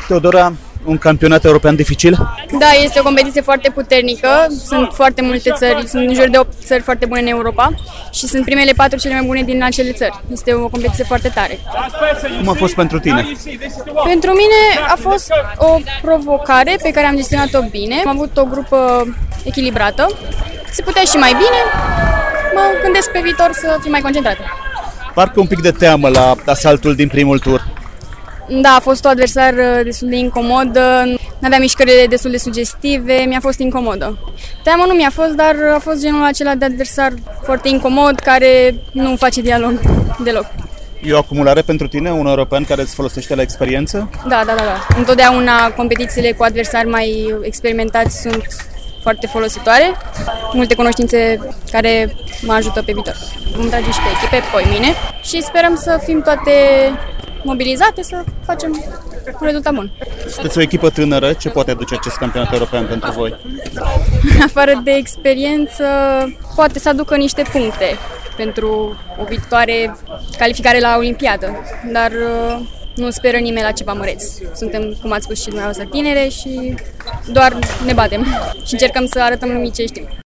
Teodora, un campionat european dificil? Da, este o competiție foarte puternică, sunt foarte multe țări, sunt în jur de 8 țări foarte bune în Europa și sunt primele 4 cele mai bune din acele țări. Este o competiție foarte tare. Cum a fost pentru tine? Pentru mine a fost o provocare pe care am gestionat-o bine. Am avut o grupă echilibrată, se putea și mai bine, mă gândesc pe viitor să fiu mai concentrată. Parcă un pic de teamă la asaltul din primul tur. Da, a fost un adversar destul de incomod, n-avea mișcările destul de sugestive, mi-a fost incomodă. Teamă nu mi-a fost, dar a fost genul acela de adversar foarte incomod, care nu face dialog deloc. E o acumulare pentru tine, un european care îți folosește la experiență? Da. Întotdeauna competițiile cu adversari mai experimentați sunt foarte folositoare, multe cunoștințe care mă ajută pe viitor. Vom trage și pe echipe, pe mine și sperăm să fim toate mobilizate să facem un rezultat bun. Sunteți o echipă tânără, ce poate aduce acest campionat european pentru voi? Afară de experiență, poate să aducă niște puncte pentru o viitoare calificare la Olimpiadă, dar nu speră nimeni la ceva măreț. Suntem, cum ați spus și dumneavoastră, tinere și doar ne batem și încercăm să arătăm lumii ce știm.